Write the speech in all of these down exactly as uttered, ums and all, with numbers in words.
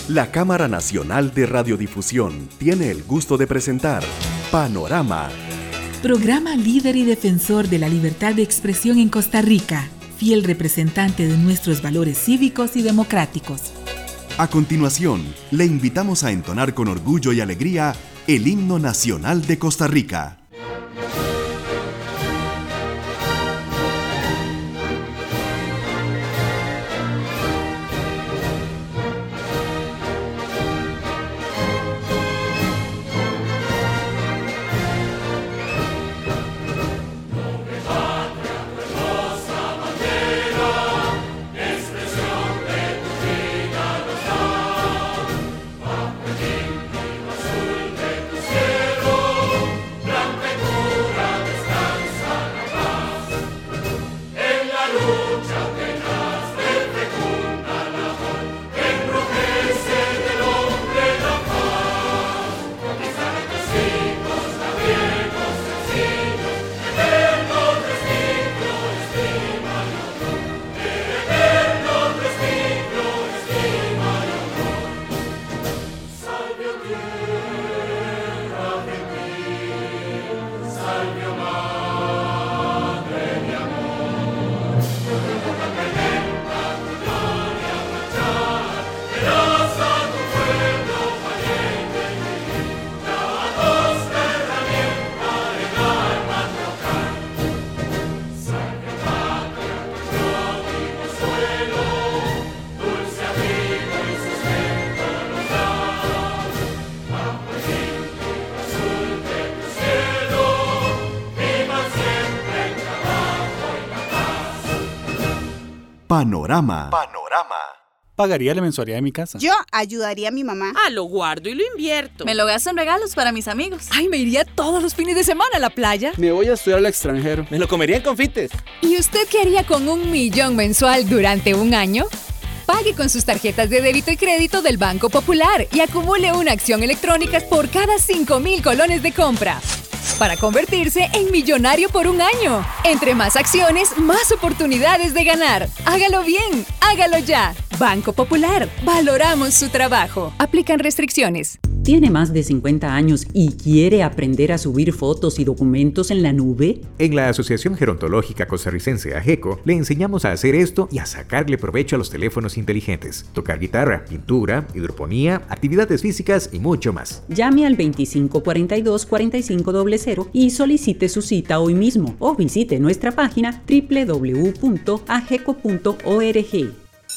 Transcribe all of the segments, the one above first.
La Cámara Nacional de Radiodifusión tiene el gusto de presentar Panorama. Programa líder y defensor de la libertad de expresión en Costa Rica, fiel representante de nuestros valores cívicos y democráticos. A continuación, le invitamos a entonar con orgullo y alegría el himno nacional de Costa Rica. Panorama. Panorama. Pagaría la mensualidad de mi casa. Yo ayudaría a mi mamá. Ah, lo guardo y lo invierto. Me lo gasto en regalos para mis amigos. Ay, me iría todos los fines de semana a la playa. Me voy a estudiar al extranjero. Me lo comería en confites. ¿Y usted qué haría con un millón mensual durante un año? Pague con sus tarjetas de débito y crédito del Banco Popular y acumule una acción electrónica por cada cinco mil colones de compra, para convertirse en millonario por un año. Entre más acciones, más oportunidades de ganar. Hágalo bien, hágalo ya. Banco Popular, valoramos su trabajo. Aplican restricciones. ¿Tiene más de cincuenta años y quiere aprender a subir fotos y documentos en la nube? En la Asociación Gerontológica Costarricense AGECO le enseñamos a hacer esto y a sacarle provecho a los teléfonos inteligentes, tocar guitarra, pintura, hidroponía, actividades físicas y mucho más. Llame al veinticinco cuarenta y dos cuarenta y cinco cero cero y solicite su cita hoy mismo o visite nuestra página doble u doble u doble u punto ageco punto org.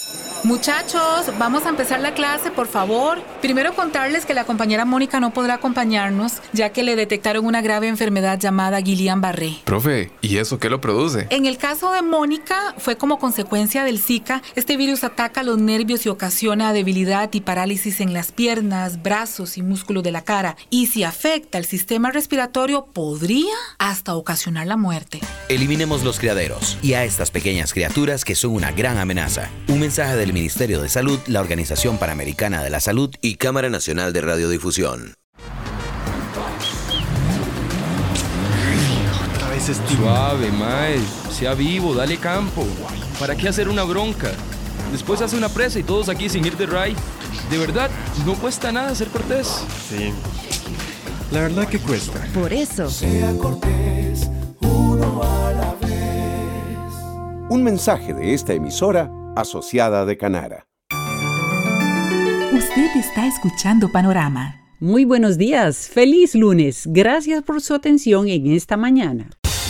Muchachos, vamos a empezar la clase, por favor. Primero contarles que la compañera Mónica no podrá acompañarnos, ya que le detectaron una grave enfermedad llamada Guillain-Barré. Profe, ¿y eso qué lo produce? En el caso de Mónica, fue como consecuencia del Zika. Este virus ataca los nervios y ocasiona debilidad y parálisis en las piernas, brazos y músculos de la cara. Y si afecta el sistema respiratorio, podría hasta ocasionar la muerte. Eliminemos los criaderos y a estas pequeñas criaturas que son una gran amenaza. Un mensaje del Ministerio de Salud, la Organización Panamericana de la Salud y Cámara Nacional de Radiodifusión. Otra vez es Suave, mae. Sea vivo, dale campo. ¿Para qué hacer una bronca? Después hace una presa y todos aquí sin ir de ray. De verdad, no cuesta nada ser cortés. Sí, la verdad que cuesta. Por eso. Sea cortés, uno a la vez. Un mensaje de esta emisora asociada de Canara. Usted está escuchando Panorama. Muy buenos días, feliz lunes. Gracias por su atención en esta mañana.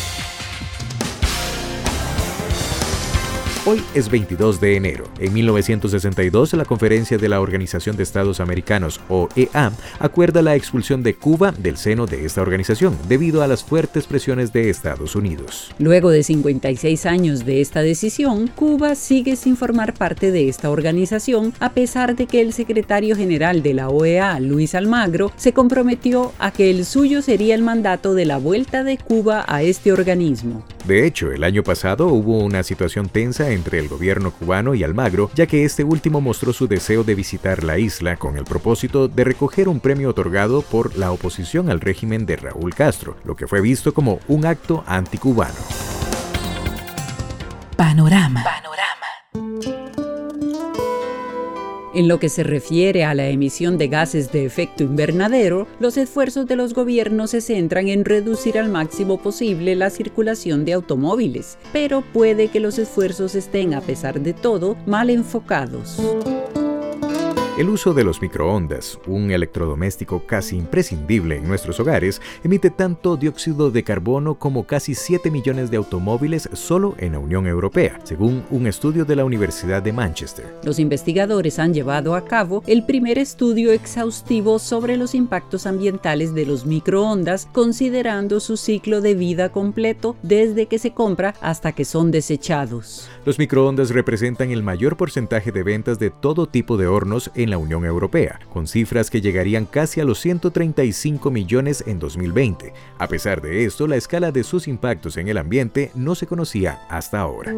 Hoy es veintidós de enero. En mil novecientos sesenta y dos, la Conferencia de la Organización de Estados Americanos, O E A, acuerda la expulsión de Cuba del seno de esta organización, debido a las fuertes presiones de Estados Unidos. Luego de cincuenta y seis años de esta decisión, Cuba sigue sin formar parte de esta organización, a pesar de que el secretario general de la O E A, Luis Almagro, se comprometió a que el suyo sería el mandato de la vuelta de Cuba a este organismo. De hecho, el año pasado hubo una situación tensa entre el gobierno cubano y Almagro, ya que este último mostró su deseo de visitar la isla con el propósito de recoger un premio otorgado por la oposición al régimen de Raúl Castro, lo que fue visto como un acto anticubano. Panorama. Panorama. En lo que se refiere a la emisión de gases de efecto invernadero, los esfuerzos de los gobiernos se centran en reducir al máximo posible la circulación de automóviles, pero puede que los esfuerzos estén, a pesar de todo, mal enfocados. El uso de los microondas, un electrodoméstico casi imprescindible en nuestros hogares, emite tanto dióxido de carbono como casi siete millones de automóviles solo en la Unión Europea, según un estudio de la Universidad de Manchester. Los investigadores han llevado a cabo el primer estudio exhaustivo sobre los impactos ambientales de los microondas, considerando su ciclo de vida completo desde que se compra hasta que son desechados. Los microondas representan el mayor porcentaje de ventas de todo tipo de hornos en la Unión Europea, con cifras que llegarían casi a los ciento treinta y cinco millones en dos mil veinte. A pesar de esto, la escala de sus impactos en el ambiente no se conocía hasta ahora.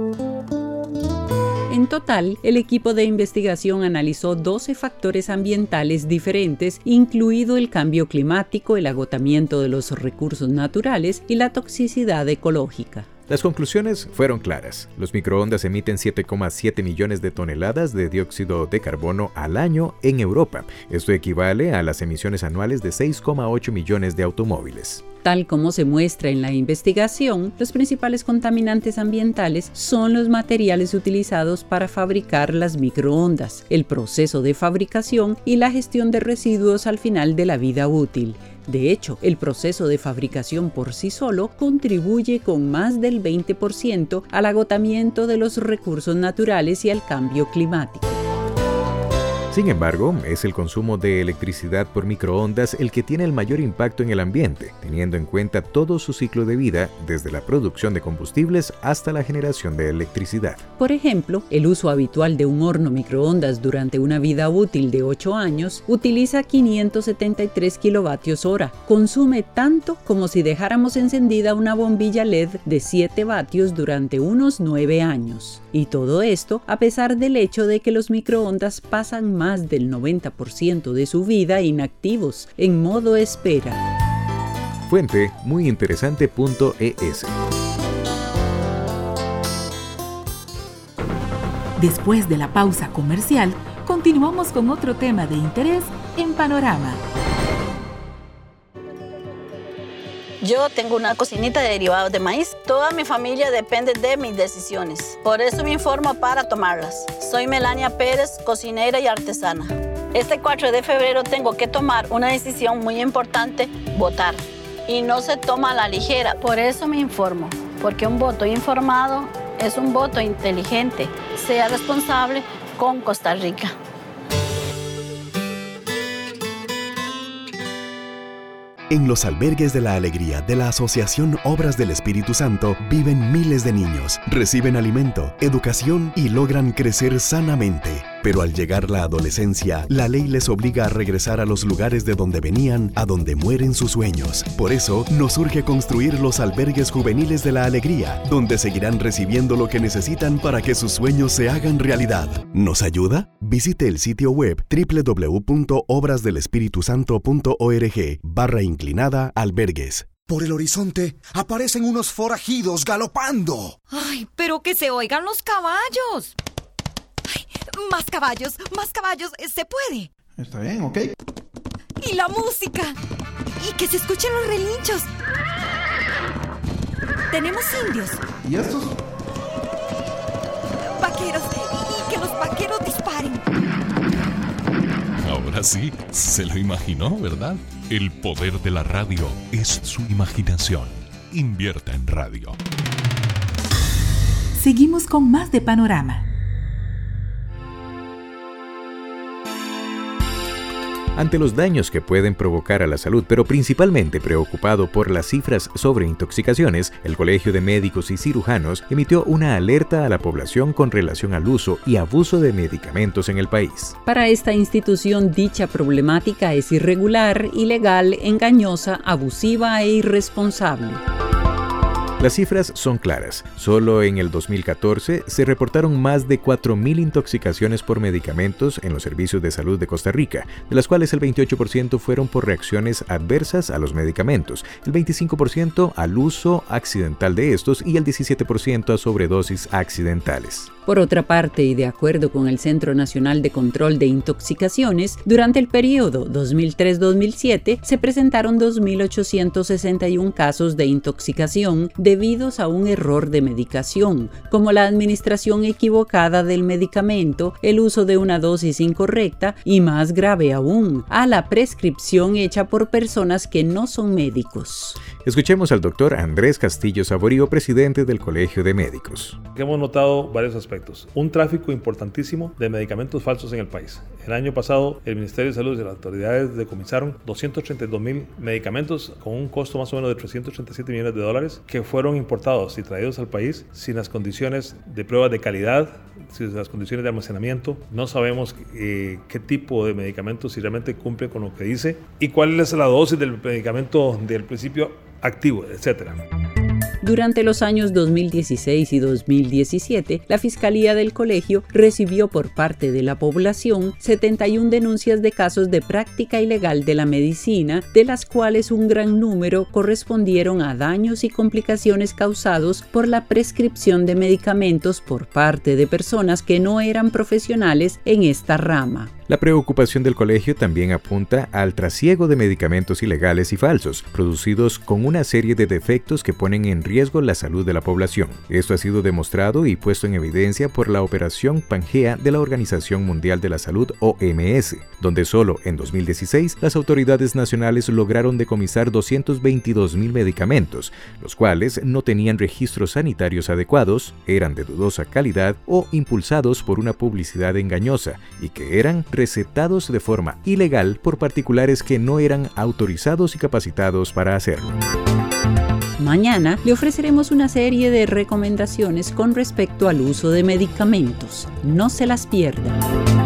En total, el equipo de investigación analizó doce factores ambientales diferentes, incluido el cambio climático, el agotamiento de los recursos naturales y la toxicidad ecológica. Las conclusiones fueron claras. Los microondas emiten siete coma siete millones de toneladas de dióxido de carbono al año en Europa. Esto equivale a las emisiones anuales de seis coma ocho millones de automóviles. Tal como se muestra en la investigación, los principales contaminantes ambientales son los materiales utilizados para fabricar las microondas, el proceso de fabricación y la gestión de residuos al final de la vida útil. De hecho, el proceso de fabricación por sí solo contribuye con más del veinte por ciento al agotamiento de los recursos naturales y al cambio climático. Sin embargo, es el consumo de electricidad por microondas el que tiene el mayor impacto en el ambiente, teniendo en cuenta todo su ciclo de vida, desde la producción de combustibles hasta la generación de electricidad. Por ejemplo, el uso habitual de un horno microondas durante una vida útil de ocho años utiliza quinientos setenta y tres kilovatios hora. Consume tanto como si dejáramos encendida una bombilla L E D de siete vatios durante unos nueve años. Y todo esto a pesar del hecho de que los microondas pasan más más del noventa por ciento de su vida inactivos, en modo espera. Fuente muy interesante punto e s. Después de la pausa comercial, continuamos con otro tema de interés en Panorama. Yo tengo una cocinita de derivados de maíz. Toda mi familia depende de mis decisiones. Por eso me informo para tomarlas. Soy Melania Pérez, cocinera y artesana. Este cuatro de febrero tengo que tomar una decisión muy importante, votar. Y no se toma a la ligera. Por eso me informo. Porque un voto informado es un voto inteligente. Sea responsable con Costa Rica. En los albergues de la alegría de la Asociación Obras del Espíritu Santo viven miles de niños, reciben alimento, educación y logran crecer sanamente. Pero al llegar la adolescencia, la ley les obliga a regresar a los lugares de donde venían, a donde mueren sus sueños. Por eso, nos urge construir los albergues juveniles de la alegría, donde seguirán recibiendo lo que necesitan para que sus sueños se hagan realidad. ¿Nos ayuda? Visite el sitio web doble u doble u doble u punto obras del espíritu santo punto org barra inclinada albergues. Por el horizonte aparecen unos forajidos galopando. ¡Ay, pero que se oigan los caballos! ¡Ay, más caballos, más caballos! ¡Se puede! Está bien, ok. ¡Y la música! ¡Y que se escuchen los relinchos! ¡Tenemos indios! ¿Y estos? ¡Vaqueros! ¡Y que los vaqueros disparen! Ahora sí, se lo imaginó, ¿verdad? El poder de la radio es su imaginación. Invierta en radio. Seguimos con más de Panorama. Ante los daños que pueden provocar a la salud, pero principalmente preocupado por las cifras sobre intoxicaciones, el Colegio de Médicos y Cirujanos emitió una alerta a la población con relación al uso y abuso de medicamentos en el país. Para esta institución, dicha problemática es irregular, ilegal, engañosa, abusiva e irresponsable. Las cifras son claras. Solo en el dos mil catorce se reportaron más de cuatro mil intoxicaciones por medicamentos en los servicios de salud de Costa Rica, de las cuales el veintiocho por ciento fueron por reacciones adversas a los medicamentos, el veinticinco por ciento al uso accidental de estos y el diecisiete por ciento a sobredosis accidentales. Por otra parte, y de acuerdo con el Centro Nacional de Control de Intoxicaciones, durante el periodo dos mil tres a dos mil siete se presentaron dos mil ochocientos sesenta y uno casos de intoxicación debidos a un error de medicación, como la administración equivocada del medicamento, el uso de una dosis incorrecta y, más grave aún, a la prescripción hecha por personas que no son médicos. Escuchemos al doctor Andrés Castillo Saborío, presidente del Colegio de Médicos. Hemos notado varios aspectos. Un tráfico importantísimo de medicamentos falsos en el país. El año pasado, el Ministerio de Salud y las autoridades decomisaron doscientos treinta y dos mil medicamentos con un costo más o menos de trescientos treinta y siete millones de dólares que fueron importados y traídos al país sin las condiciones de pruebas de calidad, sin las condiciones de almacenamiento. No sabemos eh, qué tipo de medicamentos si realmente cumple con lo que dice y cuál es la dosis del medicamento del principio activo, etcétera. Durante los años dos mil dieciséis y dos mil diecisiete, la Fiscalía del Colegio recibió por parte de la población setenta y una denuncias de casos de práctica ilegal de la medicina, de las cuales un gran número correspondieron a daños y complicaciones causados por la prescripción de medicamentos por parte de personas que no eran profesionales en esta rama. La preocupación del colegio también apunta al trasiego de medicamentos ilegales y falsos, producidos con una serie de defectos que ponen en riesgo la salud de la población. Esto ha sido demostrado y puesto en evidencia por la Operación Pangea de la Organización Mundial de la Salud, O M S, donde solo en dos mil dieciséis las autoridades nacionales lograron decomisar doscientos veintidós mil medicamentos, los cuales no tenían registros sanitarios adecuados, eran de dudosa calidad o impulsados por una publicidad engañosa y que eran recetados de forma ilegal por particulares que no eran autorizados y capacitados para hacerlo. Mañana le ofreceremos una serie de recomendaciones con respecto al uso de medicamentos. No se las pierda.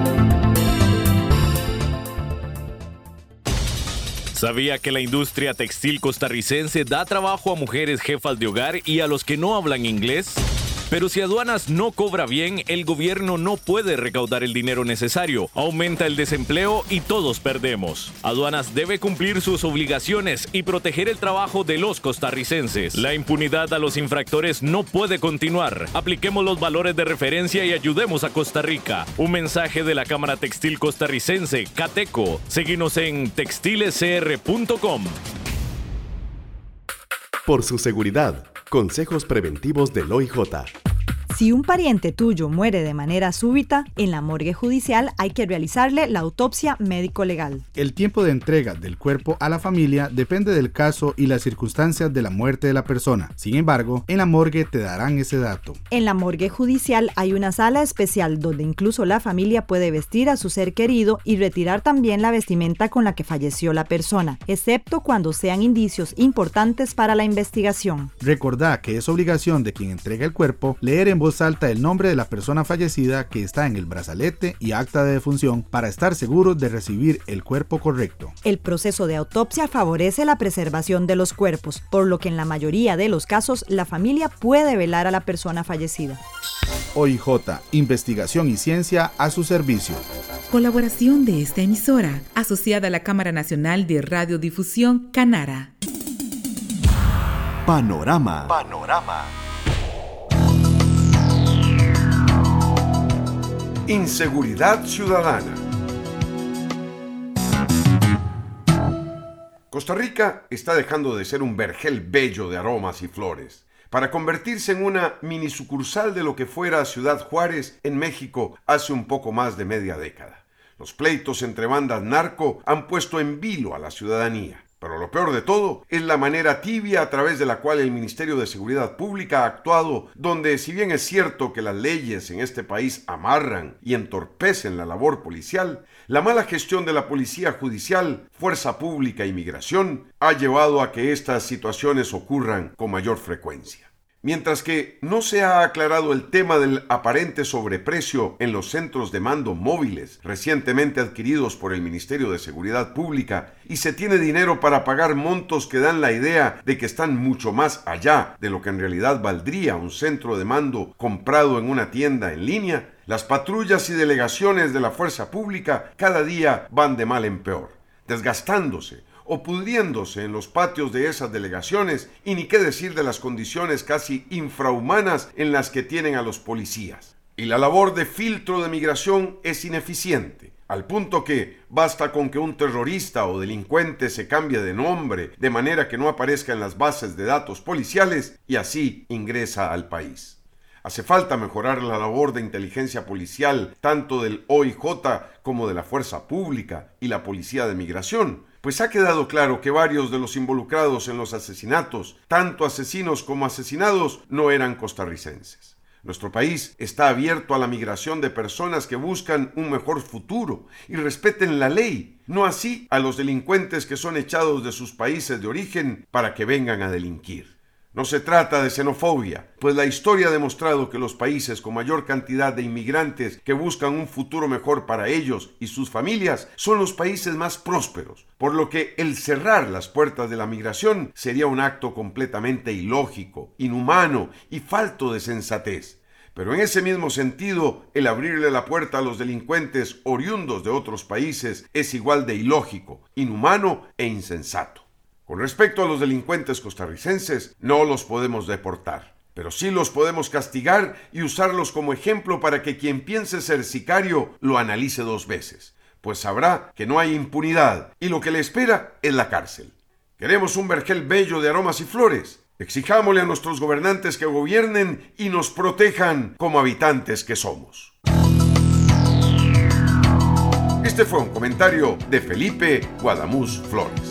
¿Sabía que la industria textil costarricense da trabajo a mujeres jefas de hogar y a los que no hablan inglés? Pero si aduanas no cobra bien, el gobierno no puede recaudar el dinero necesario, aumenta el desempleo y todos perdemos. Aduanas debe cumplir sus obligaciones y proteger el trabajo de los costarricenses. La impunidad a los infractores no puede continuar. Apliquemos los valores de referencia y ayudemos a Costa Rica. Un mensaje de la Cámara Textil Costarricense, Cateco. Síguenos en textiles c r punto com. Por su seguridad, consejos preventivos del O I J. Si un pariente tuyo muere de manera súbita, en la morgue judicial hay que realizarle la autopsia médico-legal. El tiempo de entrega del cuerpo a la familia depende del caso y las circunstancias de la muerte de la persona. Sin embargo, en la morgue te darán ese dato. En la morgue judicial hay una sala especial donde incluso la familia puede vestir a su ser querido y retirar también la vestimenta con la que falleció la persona, excepto cuando sean indicios importantes para la investigación. Recordá que es obligación de quien entrega el cuerpo leer en voz alta el nombre de la persona fallecida que está en el brazalete y acta de defunción para estar seguros de recibir el cuerpo correcto. El proceso de autopsia favorece la preservación de los cuerpos, por lo que en la mayoría de los casos la familia puede velar a la persona fallecida. O I J, investigación y ciencia a su servicio. Colaboración de esta emisora, asociada a la Cámara Nacional de Radiodifusión, Canara. Panorama. Panorama. Inseguridad ciudadana. Costa Rica está dejando de ser un vergel bello de aromas y flores para convertirse en una mini sucursal de lo que fuera Ciudad Juárez en México hace un poco más de media década. Los pleitos entre bandas narco han puesto en vilo a la ciudadanía. Pero lo peor de todo es la manera tibia a través de la cual el Ministerio de Seguridad Pública ha actuado, donde si bien es cierto que las leyes en este país amarran y entorpecen la labor policial, la mala gestión de la Policía Judicial, Fuerza Pública y Migración ha llevado a que estas situaciones ocurran con mayor frecuencia. Mientras que no se ha aclarado el tema del aparente sobreprecio en los centros de mando móviles recientemente adquiridos por el Ministerio de Seguridad Pública y se tiene dinero para pagar montos que dan la idea de que están mucho más allá de lo que en realidad valdría un centro de mando comprado en una tienda en línea, las patrullas y delegaciones de la fuerza pública cada día van de mal en peor, desgastándose o pudriéndose en los patios de esas delegaciones, y ni qué decir de las condiciones casi infrahumanas en las que tienen a los policías. Y la labor de filtro de migración es ineficiente, al punto que basta con que un terrorista o delincuente se cambie de nombre de manera que no aparezca en las bases de datos policiales y así ingresa al país. Hace falta mejorar la labor de inteligencia policial tanto del O I J como de la Fuerza Pública y la Policía de Migración, pues ha quedado claro que varios de los involucrados en los asesinatos, tanto asesinos como asesinados, no eran costarricenses. Nuestro país está abierto a la migración de personas que buscan un mejor futuro y respeten la ley, no así a los delincuentes que son echados de sus países de origen para que vengan a delinquir. No se trata de xenofobia, pues la historia ha demostrado que los países con mayor cantidad de inmigrantes que buscan un futuro mejor para ellos y sus familias son los países más prósperos, por lo que el cerrar las puertas de la migración sería un acto completamente ilógico, inhumano y falto de sensatez. Pero en ese mismo sentido, el abrirle la puerta a los delincuentes oriundos de otros países es igual de ilógico, inhumano e insensato. Con respecto a los delincuentes costarricenses, no los podemos deportar, pero sí los podemos castigar y usarlos como ejemplo para que quien piense ser sicario lo analice dos veces, pues sabrá que no hay impunidad y lo que le espera es la cárcel. Queremos un vergel bello de aromas y flores. Exijámosle a nuestros gobernantes que gobiernen y nos protejan como habitantes que somos. Este fue un comentario de Felipe Guadamuz Flores.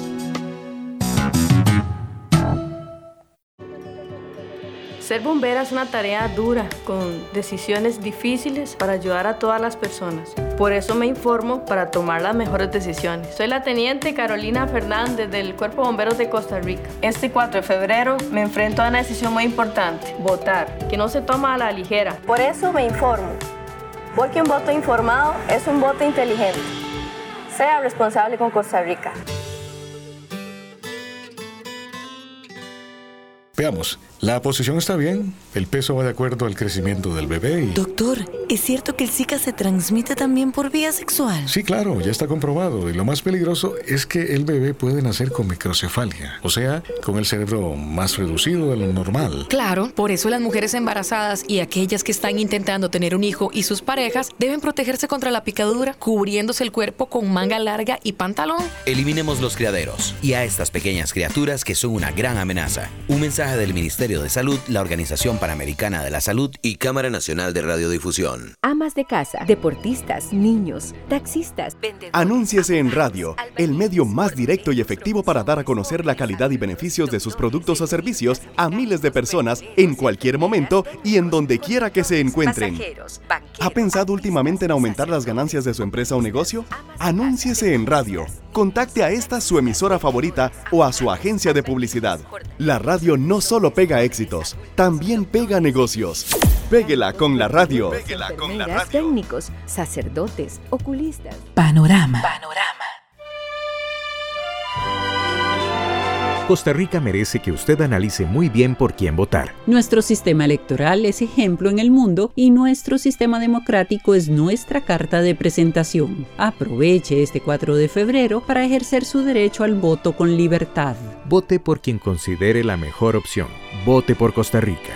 Ser bombera es una tarea dura, con decisiones difíciles para ayudar a todas las personas. Por eso me informo para tomar las mejores decisiones. Soy la teniente Carolina Fernández del Cuerpo de Bomberos de Costa Rica. Este cuatro de febrero me enfrento a una decisión muy importante: votar, que no se toma a la ligera. Por eso me informo, porque un voto informado es un voto inteligente. Sea responsable con Costa Rica. Veamos, la posición está bien, el peso va de acuerdo al crecimiento del bebé y... Doctor, ¿es cierto que el Zika se transmite también por vía sexual? Sí, claro, ya está comprobado, y lo más peligroso es que el bebé puede nacer con microcefalia, o sea, con el cerebro más reducido de lo normal. Claro, por eso las mujeres embarazadas y aquellas que están intentando tener un hijo y sus parejas deben protegerse contra la picadura, cubriéndose el cuerpo con manga larga y pantalón. Eliminemos los criaderos y a estas pequeñas criaturas que son una gran amenaza. Un mensaje del Ministerio de Salud, la Organización Panamericana de la Salud y Cámara Nacional de Radiodifusión. Amas de casa, deportistas, niños, taxistas, vendedores. Anúnciese en radio, el medio más directo y efectivo para dar a conocer la calidad y beneficios de sus productos o servicios a miles de personas en cualquier momento y en donde quiera que se encuentren. ¿Ha pensado últimamente en aumentar las ganancias de su empresa o negocio? Anúnciese en radio. Contacte a esta su emisora favorita o a su agencia de publicidad. La radio no solo pega éxitos, también pega negocios. Péguela con la radio. Péguela con la radio. Técnicos, sacerdotes, oculistas. Panorama. Panorama. Costa Rica merece que usted analice muy bien por quién votar. Nuestro sistema electoral es ejemplo en el mundo y nuestro sistema democrático es nuestra carta de presentación. Aproveche este cuatro de febrero para ejercer su derecho al voto con libertad. Vote por quien considere la mejor opción. Vote por Costa Rica.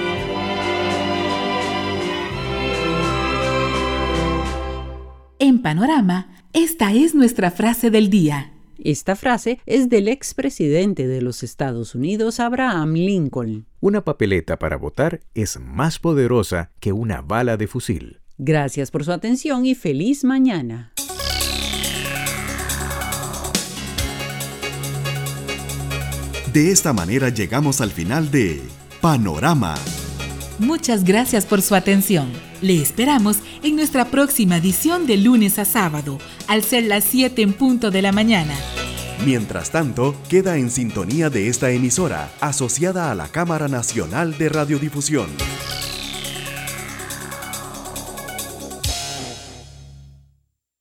En Panorama, esta es nuestra frase del día. Esta frase es del expresidente de los Estados Unidos, Abraham Lincoln. Una papeleta para votar es más poderosa que una bala de fusil. Gracias por su atención y feliz mañana. De esta manera llegamos al final de Panorama. Muchas gracias por su atención. Le esperamos en nuestra próxima edición de lunes a sábado, al ser las siete en punto de la mañana. Mientras tanto, queda en sintonía de esta emisora, asociada a la Cámara Nacional de Radiodifusión.